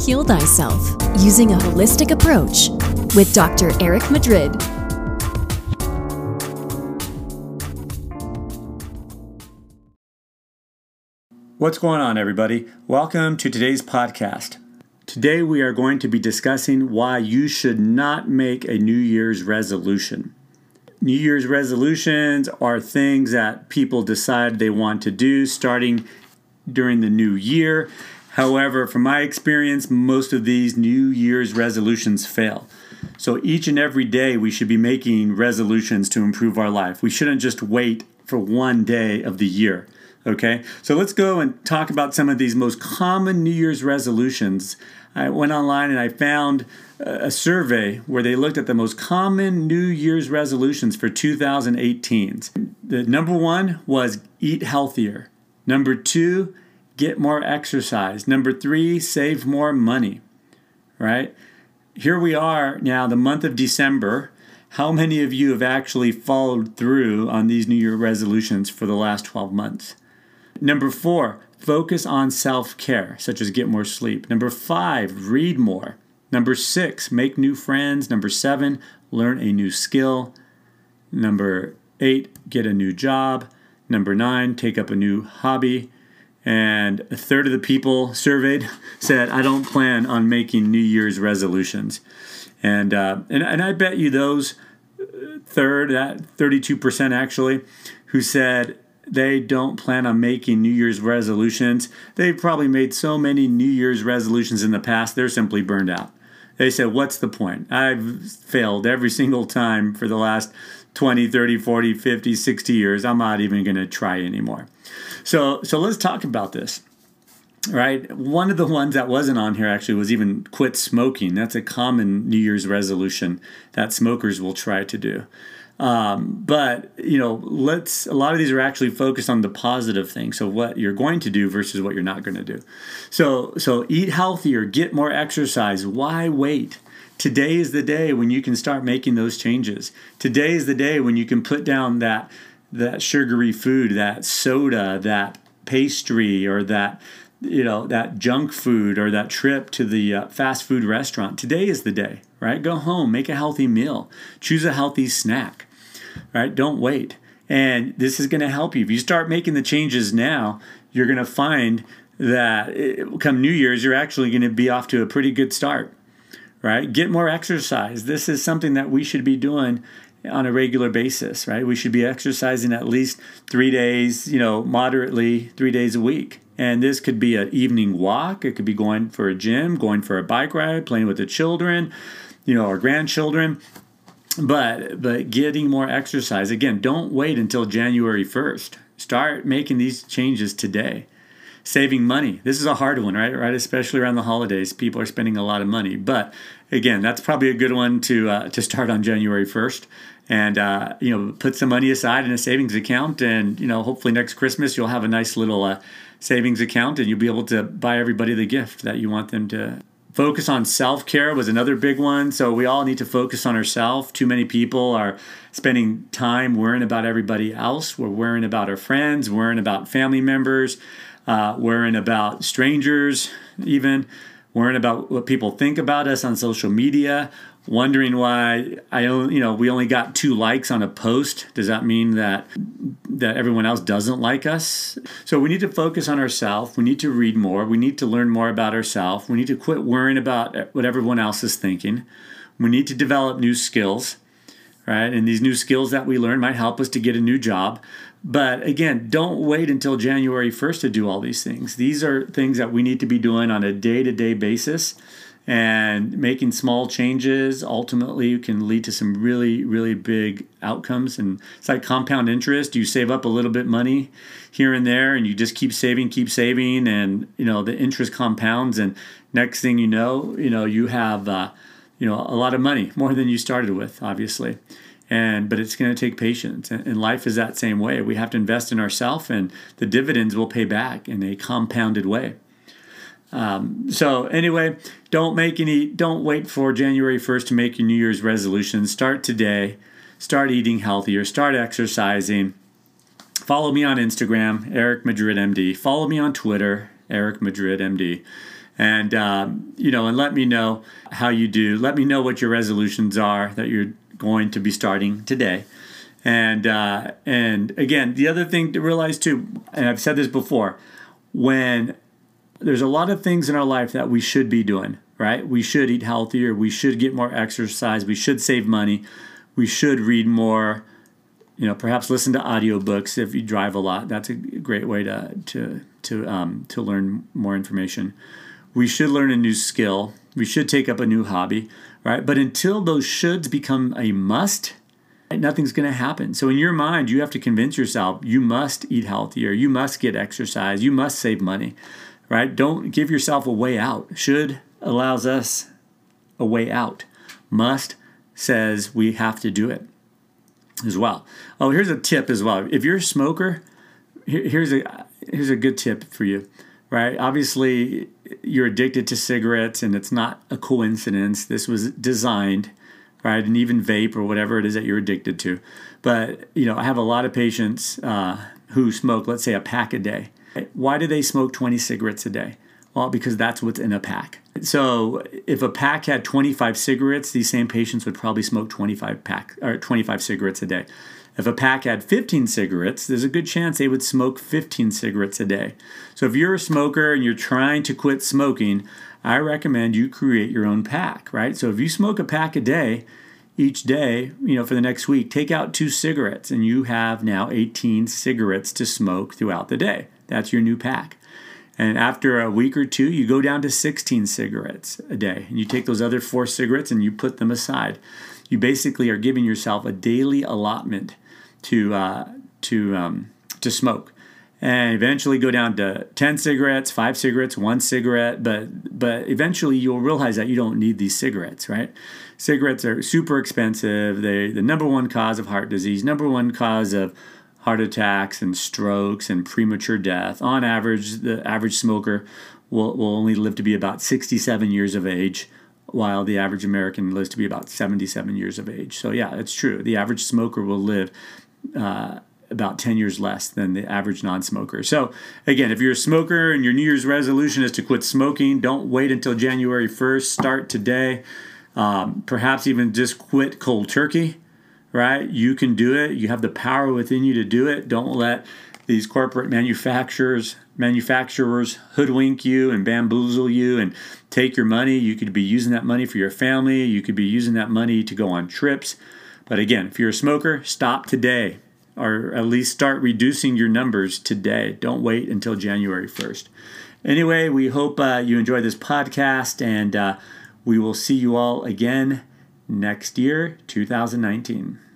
Heal Thyself Using a Holistic Approach with Dr. Eric Madrid. What's going on, everybody? Welcome to today's podcast. Today we are going to be discussing why you should not make a New Year's resolution. New Year's resolutions are things that people decide they want to do starting during the new year. However, from my experience, most of these New Year's resolutions fail. So each and every day we should be making resolutions to improve our life. We shouldn't just wait for one day of the year. Okay, so let's go and talk about some of these most common New Year's resolutions. I went online and I found a survey where they looked at the most common New Year's resolutions for 2018. The number one was eat healthier. Number two, get more exercise. Number three, save more money. Right? Here we are now, the month of December. How many of you have actually followed through on these New Year resolutions for the last 12 months? Number four, focus on self-care, such as get more sleep. Number five, read more. Number six, make new friends. Number seven, learn a new skill. Number eight, get a new job. Number nine, take up a new hobby. And a third of the people surveyed said, I don't plan on making New Year's resolutions. And I bet you those third, that 32% actually, who said they don't plan on making New Year's resolutions. They've probably made so many New Year's resolutions in the past, they're simply burned out. They said, what's the point? I've failed every single time for the last 20, 30, 40, 50, 60 years. I'm not even going to try anymore. So let's talk about this. Right? One of the ones that wasn't on here actually was even quit smoking. That's a common New Year's resolution that smokers will try to do. But a lot of these are actually focused on the positive things. So what you're going to do versus what you're not going to do. So eat healthier, get more exercise. Why wait? Today is the day when you can start making those changes. Today is the day when you can put down that sugary food, that soda, that pastry, or that junk food, or that trip to the fast food restaurant. Today is the day, right? Go home, make a healthy meal, choose a healthy snack, right? Don't wait. And this is going to help you. If you start making the changes now, you're going to find that come New Year's, you're actually going to be off to a pretty good start, right? Get more exercise. This is something that we should be doing on a regular basis, right? We should be exercising at least 3 days, moderately 3 days a week. And this could be an evening walk. It could be going for a gym, going for a bike ride, playing with the children, our grandchildren. But getting more exercise. Again, don't wait until January 1st. Start making these changes today. Saving money. This is a hard one, right? Especially around the holidays, people are spending a lot of money. But again, that's probably a good one to start on January 1st. And put some money aside in a savings account, and hopefully next Christmas you'll have a nice little savings account, and you'll be able to buy everybody the gift that you want them to. Focus on self-care was another big one. So we all need to focus on ourselves. Too many people are spending time worrying about everybody else. We're worrying about our friends, worrying about family members, worrying about strangers, even worrying about what people think about us on social media, wondering why we only got 2 likes on a post. Does that mean that everyone else doesn't like us? So we need to focus on ourselves. We need to read more. We need to learn more about ourselves. We need to quit worrying about what everyone else is thinking. We need to develop new skills, right? And these new skills that we learn might help us to get a new job. But again, don't wait until January 1st to do all these things. These are things that we need to be doing on a day-to-day basis. And making small changes ultimately can lead to some really, really big outcomes. And it's like compound interest. You save up a little bit money here and there, and you just keep saving, and the interest compounds. And next thing you know, you have a lot of money, more than you started with, obviously. But it's going to take patience, and life is that same way. We have to invest in ourselves, and the dividends will pay back in a compounded way. So anyway, don't wait for January 1st to make your New Year's resolutions. Start today. Start eating healthier. Start exercising. Follow me on Instagram, Eric Madrid MD. Follow me on Twitter, Eric Madrid MD. And, and let me know how you do. Let me know what your resolutions are that you're going to be starting today. And again, the other thing to realize too, and I've said this before, when there's a lot of things in our life that we should be doing, right? We should eat healthier. We should get more exercise. We should save money. We should read more, perhaps listen to audiobooks if you drive a lot. That's a great way to learn more information. We should learn a new skill. We should take up a new hobby, right? But until those shoulds become a must, nothing's going to happen. So in your mind, you have to convince yourself you must eat healthier. You must get exercise. You must save money, right? Don't give yourself a way out. Should allows us a way out. Must says we have to do it as well. Oh, here's a tip as well. If you're a smoker, here's a good tip for you, right? Obviously, you're addicted to cigarettes, and it's not a coincidence. This was designed, right? And even vape or whatever it is that you're addicted to. But, I have a lot of patients who smoke, let's say, a pack a day. Why do they smoke 20 cigarettes a day? Well, because that's what's in a pack. So if a pack had 25 cigarettes, these same patients would probably smoke 25 cigarettes a day. If a pack had 15 cigarettes, there's a good chance they would smoke 15 cigarettes a day. So if you're a smoker and you're trying to quit smoking, I recommend you create your own pack, right? So if you smoke a pack a day, each day, for the next week, take out 2 cigarettes, and you have now 18 cigarettes to smoke throughout the day. That's your new pack. And after a week or two, you go down to 16 cigarettes a day. And you take those other 4 cigarettes and you put them aside. You basically are giving yourself a daily allotment to smoke. And eventually go down to 10 cigarettes, 5 cigarettes, 1 cigarette. But eventually you'll realize that you don't need these cigarettes, right? Cigarettes are super expensive. They're the number one cause of heart disease, number one cause of heart attacks and strokes and premature death. On average, the average smoker will only live to be about 67 years of age, while the average American lives to be about 77 years of age. So yeah, it's true. The average smoker will live about 10 years less than the average non-smoker. So again, if you're a smoker and your New Year's resolution is to quit smoking, don't wait until January 1st. Start today. Perhaps even just quit cold turkey. Right? You can do it. You have the power within you to do it. Don't let these corporate manufacturers hoodwink you and bamboozle you and take your money. You could be using that money for your family. You could be using that money to go on trips. But again, if you're a smoker, stop today, or at least start reducing your numbers today. Don't wait until January 1st. Anyway, we hope you enjoy this podcast, and we will see you all again next year, 2019.